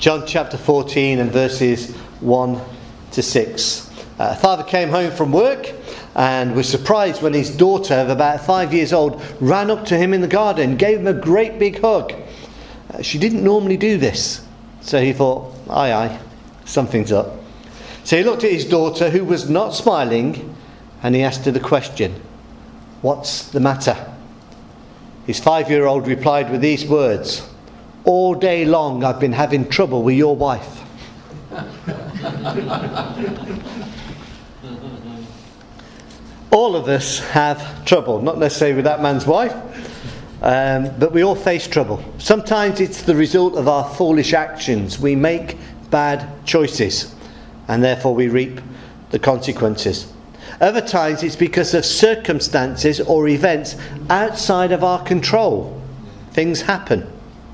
John chapter 14 and verses 1 to 6. A father came home from work and was surprised when his daughter of about 5 years old ran up to him in the garden, gave him a great big hug. She didn't normally do this, so he thought, aye, something's up. So he looked at his daughter, who was not smiling, and he asked her the question, "What's the matter?" His 5-year-old replied with these words, "All day long I've been having trouble with your wife." All of us have trouble, not necessarily with that man's wife, but we all face trouble. Sometimes it's the result of our foolish actions. We make bad choices, and therefore we reap the consequences. Other times it's because of circumstances or events outside of our control. Things happen.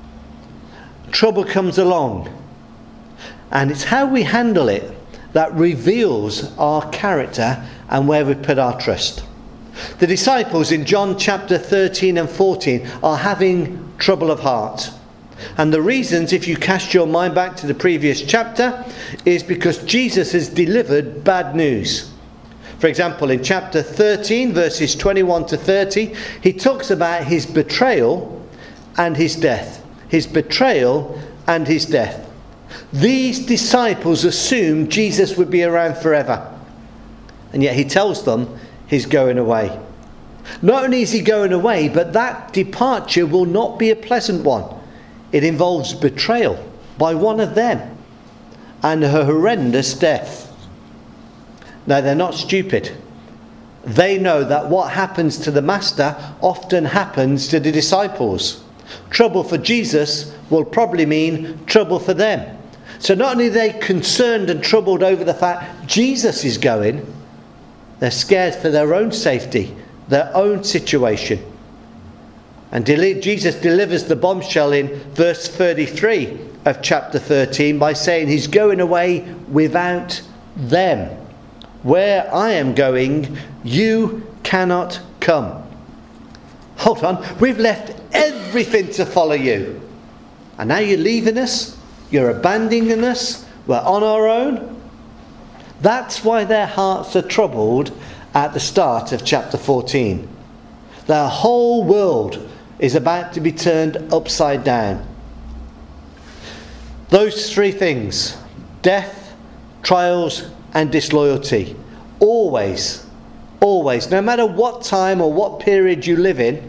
Trouble comes along, and it's how we handle it that reveals our character and where we put our trust. The disciples in John chapter 13 and 14 are having trouble of heart. And the reasons, if you cast your mind back to the previous chapter, is because Jesus has delivered bad news. For example, in chapter 13, verses 21 to 30, he talks about his betrayal and his death. His betrayal and his death. These disciples assumed Jesus would be around forever. And yet he tells them he's going away. Not only is he going away, but that departure will not be a pleasant one. It involves betrayal by one of them and a horrendous death. Now, they're not stupid. They know that what happens to the master often happens to the disciples. Trouble for Jesus will probably mean trouble for them. So not only are they concerned and troubled over the fact Jesus is going, they're scared for their own safety, their own situation. And Jesus delivers the bombshell in verse 33 of chapter 13 by saying he's going away without them. Where I am going, you cannot come. Hold on, we've left everything to follow you. And now you're leaving us? You're abandoning us? We're on our own? That's why their hearts are troubled at the start of chapter 14. Their whole world is about to be turned upside down. Those three things, death, trials, and disloyalty, always, no matter what time or what period you live in,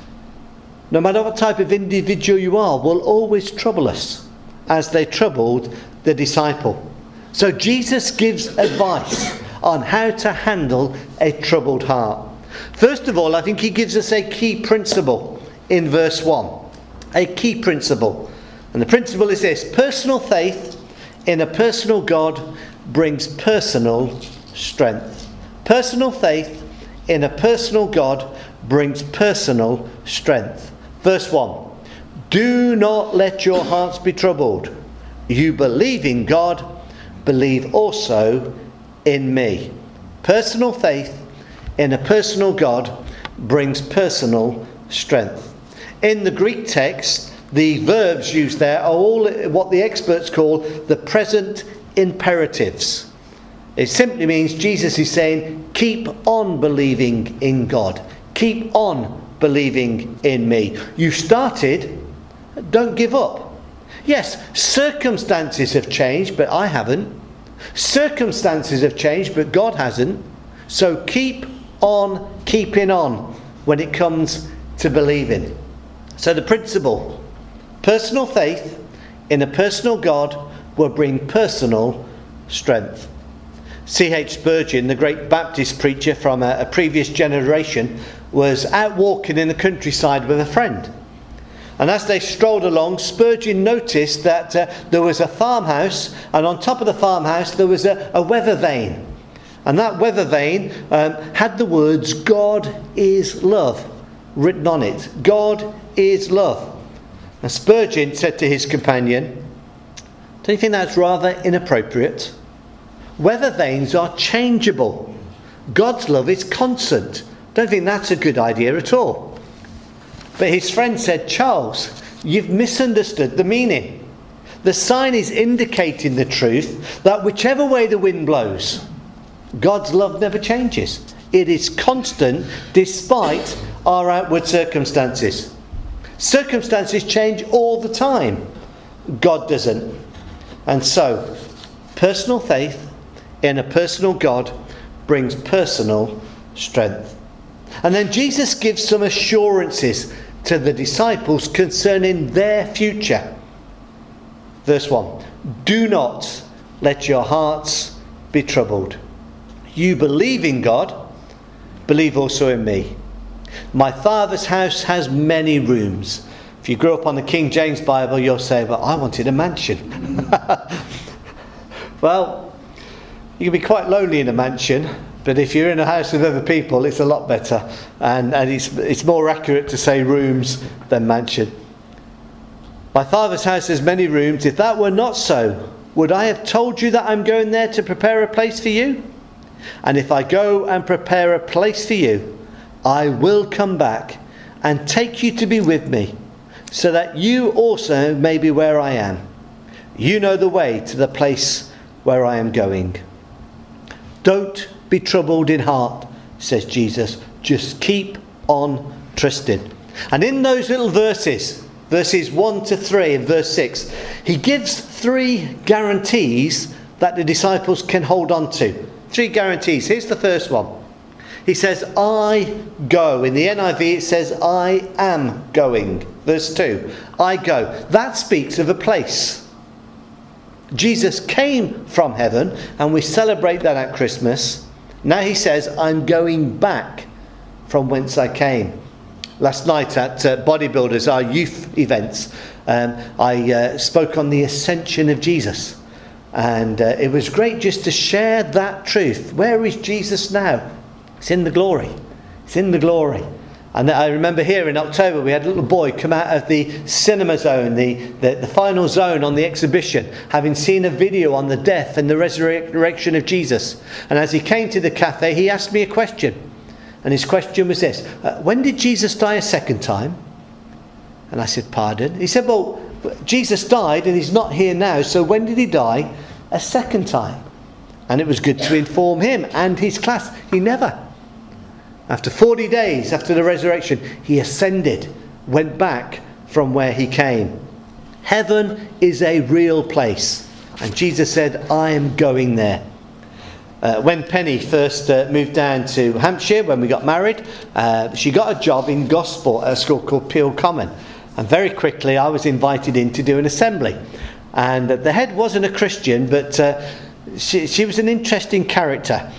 no matter what type of individual you are, will always trouble us, as they troubled the disciple. So Jesus gives advice on how to handle a troubled heart. First of all, I think he gives us a key principle in verse 1. A key principle. And the principle is this: personal faith in a personal God brings personal strength. Personal faith in a personal God brings personal strength. Verse 1. Do not let your hearts be troubled. You believe in God, believe also in me. Personal faith in a personal God brings personal strength. In the Greek text, the verbs used there are all what the experts call the present imperatives. It simply means Jesus is saying, keep on believing in God. Keep on believing in me. You started, don't give up. Yes, circumstances have changed, but I haven't. Circumstances have changed, but God hasn't. So keep on keeping on when it comes to believing. So the principle, personal faith in a personal God will bring personal strength. C.H. Spurgeon, the great Baptist preacher from a previous generation, was out walking in the countryside with a friend. And as they strolled along, Spurgeon noticed that there was a farmhouse, and on top of the farmhouse there was a weather vane. And that weather vane had the words, God is love, written on it. God is love. And Spurgeon said to his companion, don't you think that's rather inappropriate? Weather vanes are changeable. God's love is constant. Don't think that's a good idea at all. But his friend said, Charles, you've misunderstood the meaning. The sign is indicating the truth that whichever way the wind blows, God's love never changes. It is constant despite our outward circumstances. Circumstances change all the time. God doesn't. And so, personal faith in a personal God brings personal strength. And then Jesus gives some assurances to the disciples concerning their future. Verse 1. Do not let your hearts be troubled. You believe in God, believe also in me. My Father's house has many rooms. If you grew up on the King James Bible, you'll say, well, I wanted a mansion. Well, you can be quite lonely in a mansion, but if you're in a house with other people, it's a lot better. And it's more accurate to say rooms than mansion. My Father's house has many rooms. If that were not so, would I have told you that I'm going there to prepare a place for you? And if I go and prepare a place for you, I will come back and take you to be with me, so that you also may be where I am. You know the way to the place where I am going. Don't be troubled in heart, says Jesus. Just keep on trusting. And in those little verses 1 to 3 and verse 6, he gives 3 guarantees that the disciples can hold on to. 3 guarantees. Here's the first one. He says, I go. In the NIV it says, I am going. Verse 2, I go. That speaks of a place. Jesus came from heaven, and we celebrate that at Christmas. Now he says, I'm going back from whence I came. Last night at Bodybuilders, our youth events, I spoke on the ascension of Jesus. And it was great just to share that truth. Where is Jesus now? It's in the glory. It's in the glory. And I remember here in October we had a little boy come out of the cinema zone, the final zone on the exhibition, having seen a video on the death and the resurrection of Jesus. And as he came to the cafe, he asked me a question. And his question was this: when did Jesus die a second time? And I said, pardon? He said, well, Jesus died and he's not here now, so when did he die a second time? And it was good to inform him and his class. He never. After 40 days after the resurrection, he ascended, went back from where he came. Heaven is a real place. And Jesus said, I am going there. When Penny first moved down to Hampshire, when we got married, she got a job in Gosport at a school called Peel Common. And very quickly I was invited in to do an assembly. And the head wasn't a Christian, but she was an interesting character.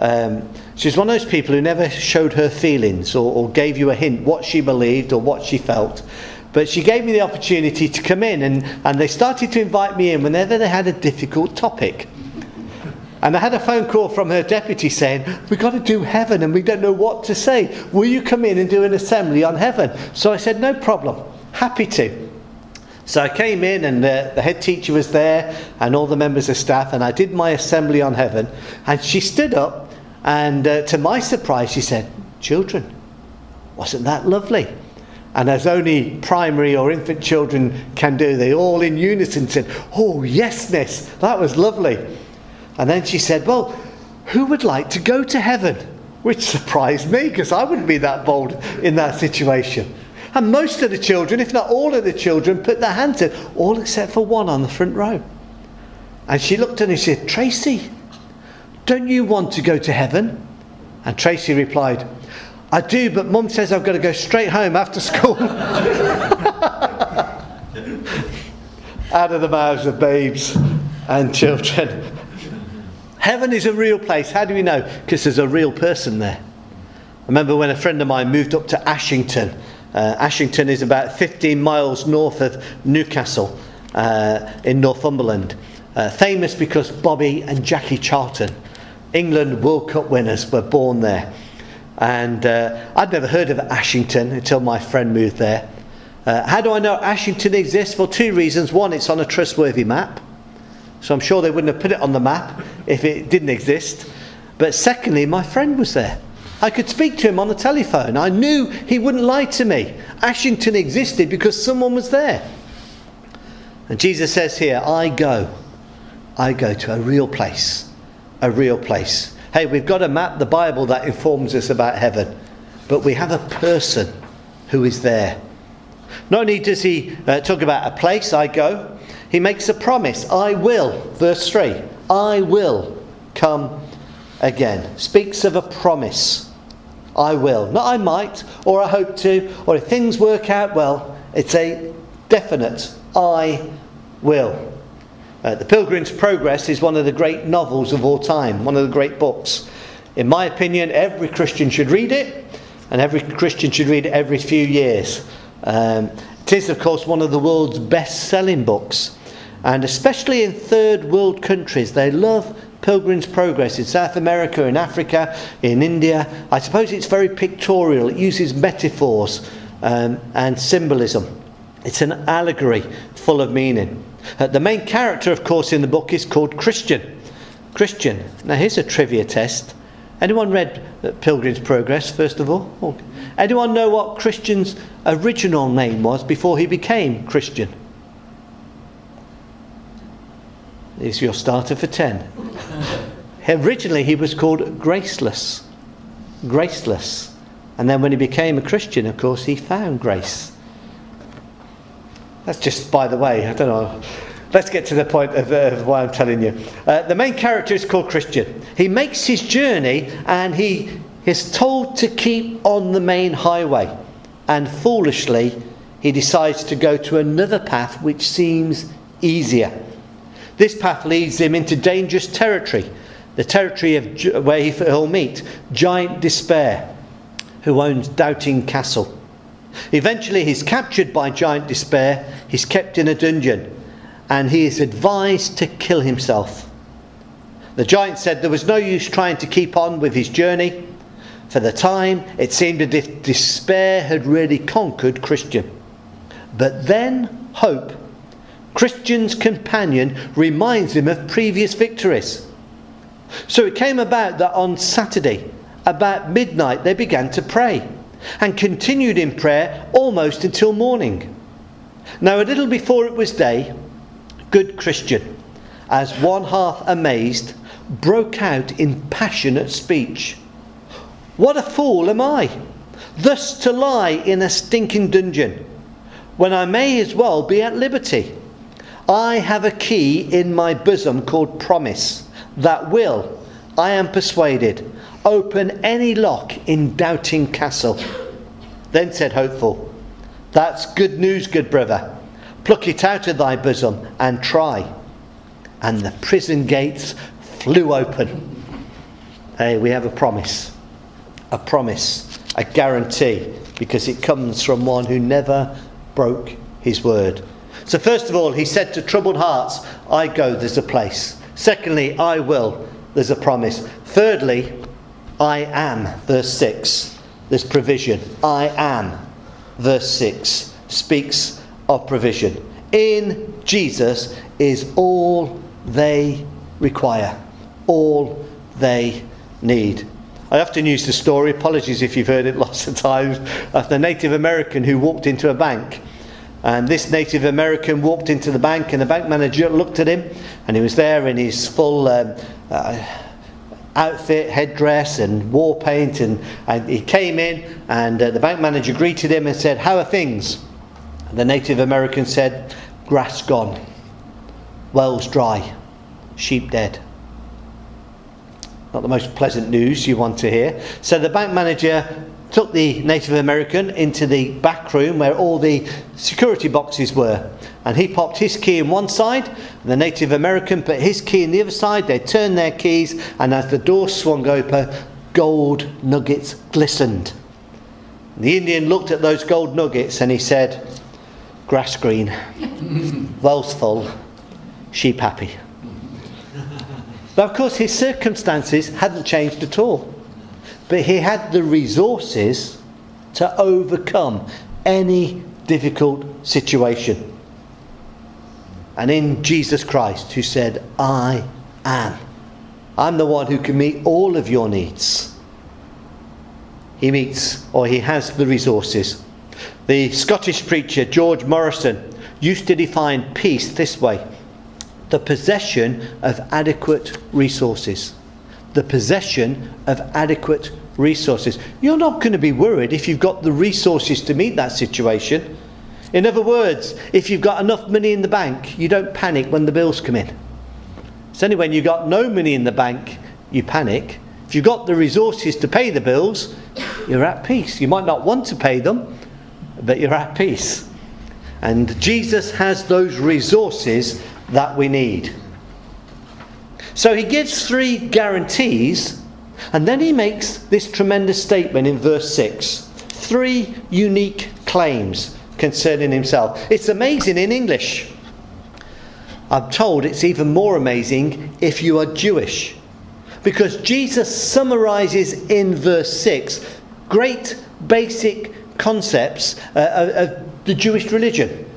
She was one of those people who never showed her feelings or gave you a hint what she believed or what she felt. But she gave me the opportunity to come in, and they started to invite me in whenever they had a difficult topic. And I had a phone call from her deputy saying, we've got to do heaven and we don't know what to say. Will you come in and do an assembly on heaven? So I said, no problem. Happy to. So I came in, and the head teacher was there and all the members of staff, and I did my assembly on heaven. And she stood up, and to my surprise she said, children, wasn't that lovely? And as only primary or infant children can do, they all in unison said, oh yes, miss, that was lovely. And then she said, well, who would like to go to heaven? Which surprised me, because I wouldn't be that bold in that situation. And most of the children, if not all of the children, put their hands in, all except for one on the front row. And she looked at me and said, Tracy, don't you want to go to heaven? And Tracy replied, I do, but Mum says I've got to go straight home after school. Out of the mouths of babes and children. Heaven is a real place. How do we know? Because there's a real person there. I remember when a friend of mine moved up to Ashington. Ashington is about 15 miles north of Newcastle in Northumberland. Famous because Bobby and Jackie Charlton, England World Cup winners, were born there. And I'd never heard of Ashington until my friend moved there. How do I know Ashington exists? For 2 reasons. One, it's on a trustworthy map. So I'm sure they wouldn't have put it on the map if it didn't exist. But secondly, my friend was there. I could speak to him on the telephone. I knew he wouldn't lie to me. Ashington existed because someone was there. And Jesus says here, I go to a real place. A real place. Hey, we've got a map, the Bible, that informs us about heaven. But we have a person who is there. Not only does he talk about a place, I go, he makes a promise. I will, verse 3, I will come again. Speaks of a promise. I will. Not I might, or I hope to, or if things work out well. It's a definite I will. The Pilgrim's Progress is one of the great novels of all time, one of the great books. In my opinion, every Christian should read it, and every Christian should read it every few years. It is, of course, one of the world's best-selling books, and especially in third world countries, they love Pilgrim's Progress. In South America, in Africa, in India, I suppose it's very pictorial. It uses metaphors and symbolism. It's an allegory full of meaning. The main character, of course, in the book is called Christian. Christian. Now, here's a trivia test. Anyone read Pilgrim's Progress, first of all? Oh. Anyone know what Christian's original name was before he became Christian? Here's your starter for 10. Originally, he was called Graceless. Graceless. And then when he became a Christian, of course, he found grace. That's just by the way, I don't know. Let's get to the point of why I'm telling you. The main character is called Christian. He makes his journey and he is told to keep on the main highway. And foolishly, he decides to go to another path which seems easier. This path leads him into dangerous territory. The territory of where he'll meet Giant Despair, who owns Doubting Castle. Eventually he's captured by Giant Despair. He's kept in a dungeon. And he is advised to kill himself. The giant said there was no use trying to keep on with his journey. For the time, it seemed as if despair had really conquered Christian. But then hope, Christian's companion, reminds him of previous victories. So it came about that on Saturday, about midnight, they began to pray and continued in prayer almost until morning. Now, a little before it was day, good Christian, as one half amazed, broke out in passionate speech. What a fool am I, thus to lie in a stinking dungeon, when I may as well be at liberty. I have a key in my bosom called promise, that will, I am persuaded, open any lock in Doubting Castle. Then said Hopeful, that's good news, good brother. Pluck it out of thy bosom and try. And the prison gates flew open. Hey, we have a promise, a guarantee, because it comes from one who never broke his word. So first of all, he said to troubled hearts, I go, there's a place. Secondly, I will, there's a promise. Thirdly, I am, verse 6, there's provision. I am, verse 6, speaks of provision. In Jesus is all they require, all they need. I often use the story, apologies if you've heard it lots of times, of the Native American who walked into a bank. And this Native American walked into the bank and the bank manager looked at him, and he was there in his full outfit, headdress and war paint, and he came in and the bank manager greeted him and said, how are things? And the Native American said, grass gone, wells dry, sheep dead. Not the most pleasant news you want to hear. So the bank manager took the Native American into the back room where all the security boxes were, and he popped his key in one side and the Native American put his key in the other side. They turned their keys, and as the door swung open, gold nuggets glistened. The Indian looked at those gold nuggets and he said, grass green, wells full, sheep happy. But of course his circumstances hadn't changed at all. But he had the resources to overcome any difficult situation. And in Jesus Christ, who said, I am. I'm the one who can meet all of your needs. He meets, or he has the resources. The Scottish preacher George Morrison, used to define peace this way: the possession of adequate resources. The possession of adequate resources. You're not going to be worried if you've got the resources to meet that situation. In other words, if you've got enough money in the bank, you don't panic when the bills come in. It's only when you've got no money in the bank you panic. If you've got the resources to pay the bills, you're at peace. You might not want to pay them, but you're at peace. And Jesus has those resources that we need. So he gives 3 guarantees, and then he makes this tremendous statement in verse 6. 3 unique claims concerning himself. It's amazing in English. I'm told it's even more amazing if you are Jewish, because Jesus summarizes in verse 6 great basic concepts of the Jewish religion.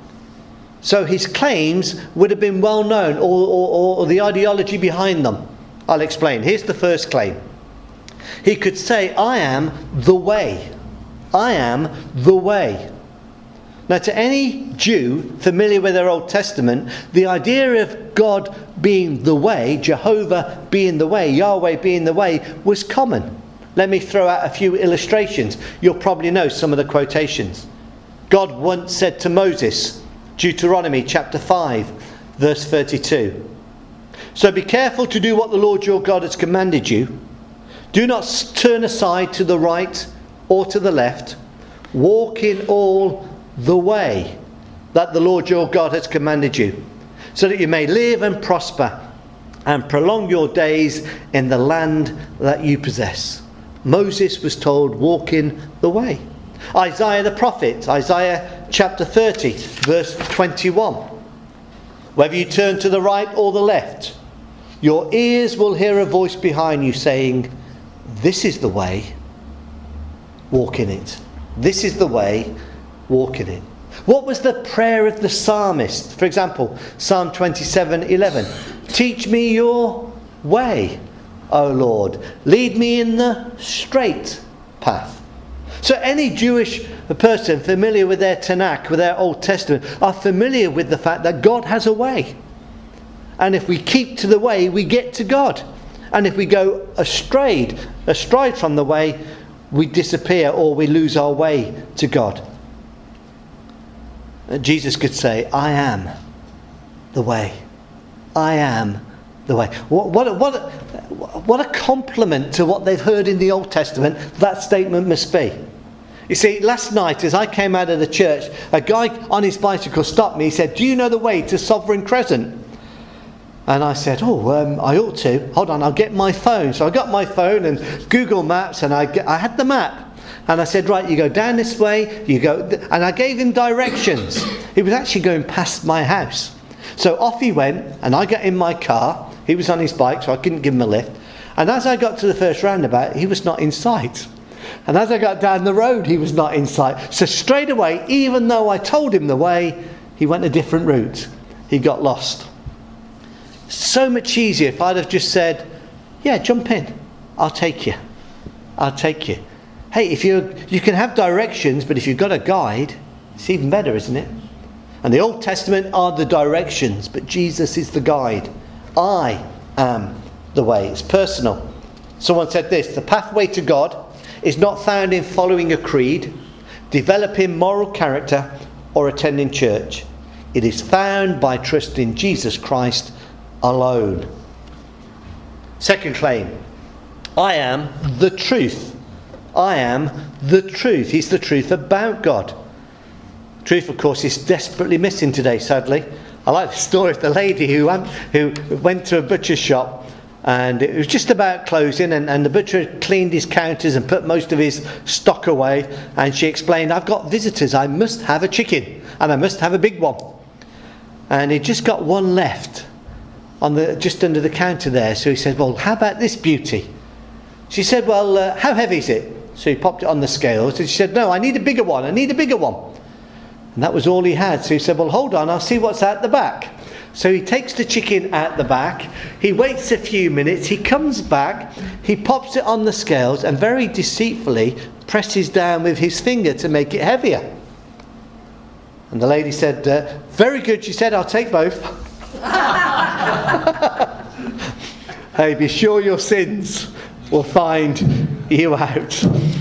So his claims would have been well known, or the ideology behind them. I'll explain. Here's the first claim. He could say, I am the way. I am the way. Now, to any Jew familiar with their Old Testament, the idea of God being the way, Jehovah being the way, Yahweh being the way, was common. Let me throw out a few illustrations. You'll probably know some of the quotations. God once said to Moses, Deuteronomy chapter 5, verse 32. So be careful to do what the Lord your God has commanded you. Do not turn aside to the right or to the left. Walk in all the way that the Lord your God has commanded you, so that you may live and prosper and prolong your days in the land that you possess. Moses was told, walk in the way. Isaiah the prophet, Isaiah chapter 30, verse 21. Whether you turn to the right or the left, your ears will hear a voice behind you saying, this is the way, walk in it. This is the way, walk in it. What was the prayer of the psalmist? For example, Psalm 27:11. Teach me your way, O Lord. Lead me in the straight path. So any Jewish person familiar with their Tanakh, with their Old Testament, are familiar with the fact that God has a way. And if we keep to the way, we get to God. And if we go astray from the way, we disappear or we lose our way to God. Jesus could say, I am the way. I am the way. What a compliment to what they've heard in the Old Testament that statement must be. You see, last night as I came out of the church, a guy on his bicycle stopped me. He said, do you know the way to Sovereign Crescent? And I said, I ought to. Hold on, I'll get my phone. So I got my phone and Google Maps, and I had the map. And I said, right, you go down this way, you go... And I gave him directions. He was actually going past my house. So off he went, and I got in my car. He was on his bike, so I couldn't give him a lift. And as I got to the first roundabout, he was not in sight. And as I got down the road, he was not in sight. So straight away, even though I told him the way, he went a different route. He got lost. So much easier if I'd have just said, yeah, jump in. I'll take you. I'll take you. Hey, if you can have directions, but if you've got a guide, it's even better, isn't it? And the Old Testament are the directions, but Jesus is the guide. I am the way. It's personal. Someone said this: the pathway to God is not found in following a creed, developing moral character, or attending church. It is found by trusting Jesus Christ alone. Second claim: I am the truth. I am the truth. He's the truth about God. Truth, of course, is desperately missing today, sadly. I like the story of the lady who went to a butcher's shop, and it was just about closing, and the butcher had cleaned his counters and put most of his stock away, and she explained, I've got visitors, I must have a chicken, and I must have a big one. And he just got one left on just under the counter there. So he said, well, how about this beauty? She said, well, how heavy is it? So he popped it on the scales, and she said, no, I need a bigger one, I need a bigger one. And that was all he had. So he said, well, hold on, I'll see what's at the back. So he takes the chicken at the back, he waits a few minutes, he comes back, he pops it on the scales, and very deceitfully presses down with his finger to make it heavier. And the lady said, very good. She said, I'll take both. Hey, be sure your sins will find you out.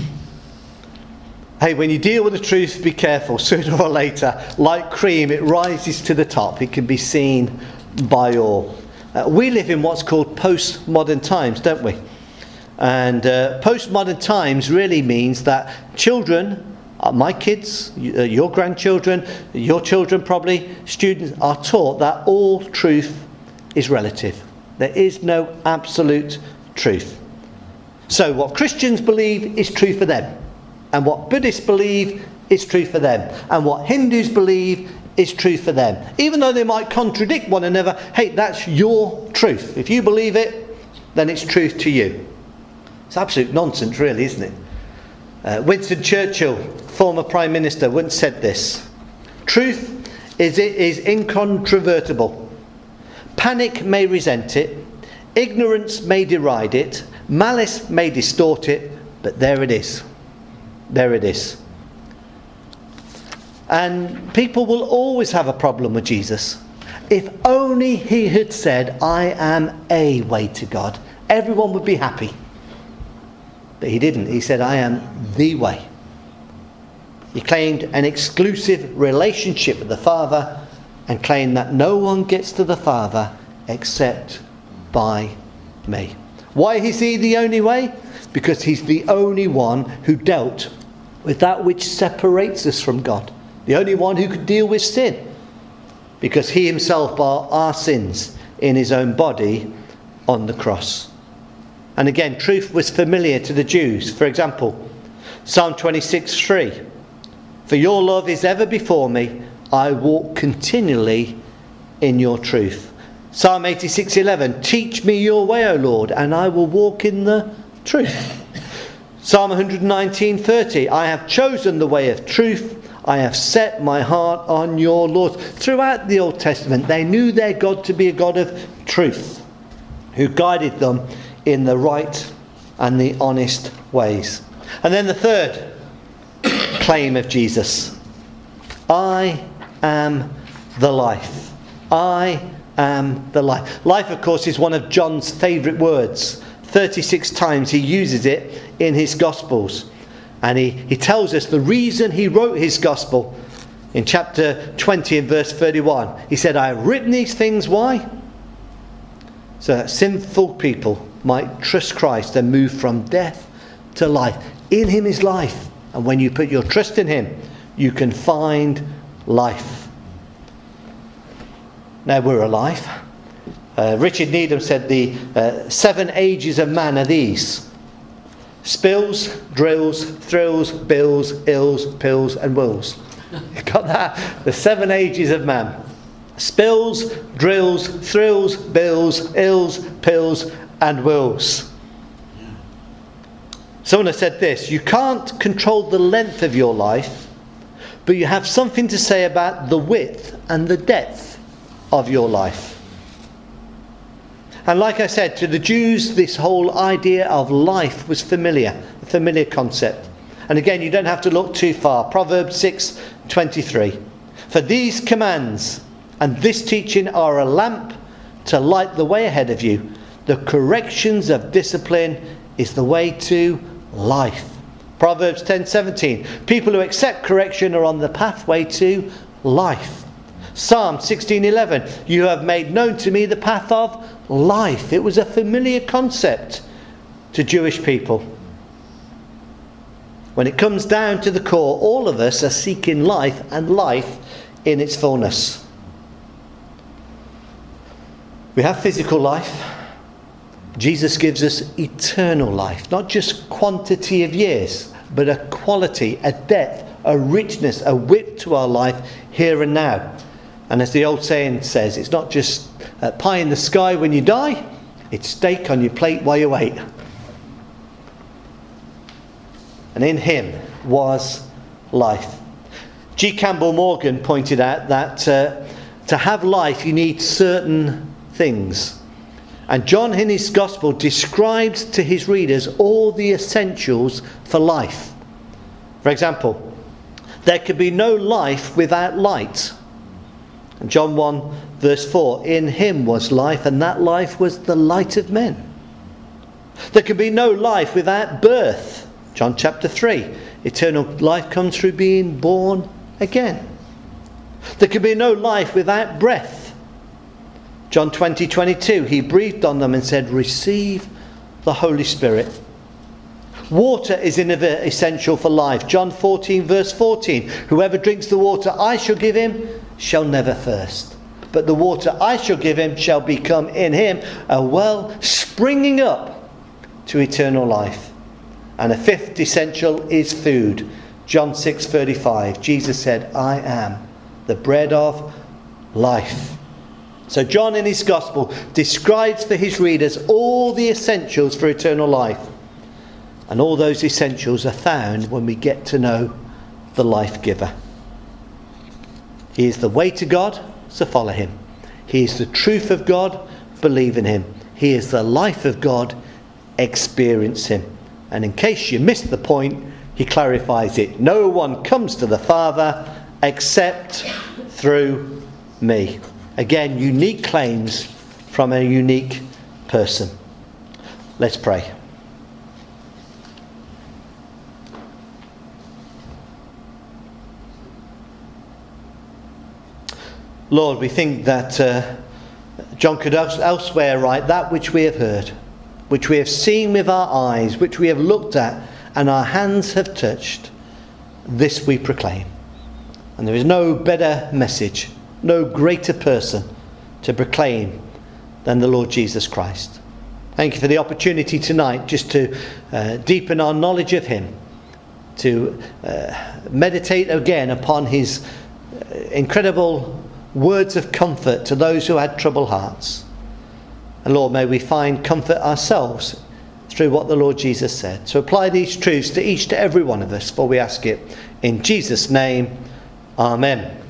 Hey, when you deal with the truth, be careful. Sooner or later, like cream, it rises to the top. It can be seen by all. We live in what's called postmodern times, don't we? And postmodern times really means that children, my kids, your grandchildren, your children probably, students, are taught that all truth is relative. There is no absolute truth. So what Christians believe is true for them. And what Buddhists believe is true for them. And what Hindus believe is true for them. Even though they might contradict one another, hey, that's your truth. If you believe it, then it's truth to you. It's absolute nonsense, really, isn't it? Winston Churchill, former Prime Minister, once said this: truth is incontrovertible. Panic may resent it, ignorance may deride it, malice may distort it, but there it is. There it is. And people will always have a problem with Jesus. If only he had said, I am a way to God, everyone would be happy. But he didn't. He said, I am the way. He claimed an exclusive relationship with the Father and claimed that no one gets to the Father except by me. Why is he the only way? Because he's the only one who dealt with that which separates us from God. The only one who could deal with sin. Because he himself bore our sins in his own body on the cross. And again, truth was familiar to the Jews. For example, Psalm 26:3. For your love is ever before me. I walk continually in your truth. Psalm 86:11. Teach me your way, O Lord, and I will walk in the truth. Psalm 119:30. I have chosen the way of truth. I have set my heart on your laws. Throughout the Old Testament, they knew their God to be a God of truth, who guided them in the right and the honest ways. And then the third claim of Jesus: I am the life. I am the life. Life, of course, is one of John's favourite words. 36 times he uses it in his Gospels. And he tells us the reason he wrote his Gospel in chapter 20 and verse 31. He said, I have written these things, why? So that sinful people might trust Christ and move from death to life. In him is life. And when you put your trust in him, you can find life. Now we're alive. Richard Needham said the 7 ages of man are these: spills, drills, thrills, bills, ills, pills and wills. You got that? The 7 ages of man. Spills, drills, thrills, bills, ills, pills and wills. Someone has said this: you can't control the length of your life, but you have something to say about the width and the depth of your life. And like I said, to the Jews, this whole idea of life was familiar, a familiar concept. And again, you don't have to look too far. Proverbs 6:23. For these commands and this teaching are a lamp to light the way ahead of you. The corrections of discipline is the way to life. Proverbs 10:17. People who accept correction are on the pathway to life. Psalm 16:11. You have made known to me the path of life. It was a familiar concept to Jewish people. When it comes down to the core, all of us are seeking life, and life in its fullness. We have physical life. Jesus gives us eternal life, not just quantity of years, but a quality, a depth, a richness, a width to our life here and now. And as the old saying says, it's not just pie in the sky when you die, it's steak on your plate while you wait. And in him was life. G. Campbell Morgan pointed out that to have life you need certain things. And John in his Gospel describes to his readers all the essentials for life. For example, There could be no life without light. And John 1 verse 4, in him was life, and that life was the light of men. There could be no life without birth. John chapter 3, eternal life comes through being born again. There could be no life without breath. John 20:22, he breathed on them and said, receive the Holy Spirit. Water is essential for life. John 14 verse 14, whoever drinks the water I shall give him shall never thirst. But the water I shall give him shall become in him a well springing up to eternal life. And a fifth essential is food. John 6:35, Jesus said, I am the bread of life. So John in his gospel describes for his readers all the essentials for eternal life. And all those essentials are found when we get to know the life giver. He is the way to God, so follow him. He is the truth of God, believe in him. He is the life of God, experience him. And in case you missed the point, he clarifies it. No one comes to the Father except through me. Again, unique claims from a unique person. Let's pray. Lord, we think that John could elsewhere write that which we have heard, which we have seen with our eyes, which we have looked at and our hands have touched. This we proclaim. And there is no better message, no greater person to proclaim than the Lord Jesus Christ. Thank you for the opportunity tonight just to deepen our knowledge of him, to meditate again upon his incredible words of comfort to those who had troubled hearts. And Lord, may we find comfort ourselves through what the Lord Jesus said. So apply these truths to each, to every one of us, for we ask it in Jesus' name. Amen.